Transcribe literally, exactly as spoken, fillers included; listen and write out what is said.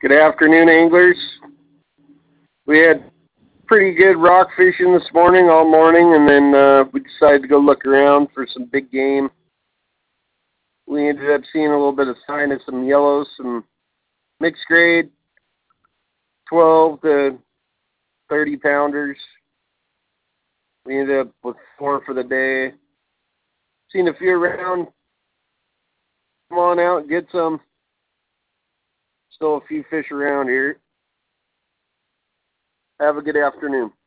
Good afternoon, anglers. We had pretty good rock fishing this morning, all morning, and then uh, we decided to go look around for some big game. We ended up seeing a little bit of sign of some yellows, some mixed grade, twelve to thirty pounders. We ended up with four for the day. Seen a few around. Come on out and get some. Still a few fish around here. Have a good afternoon.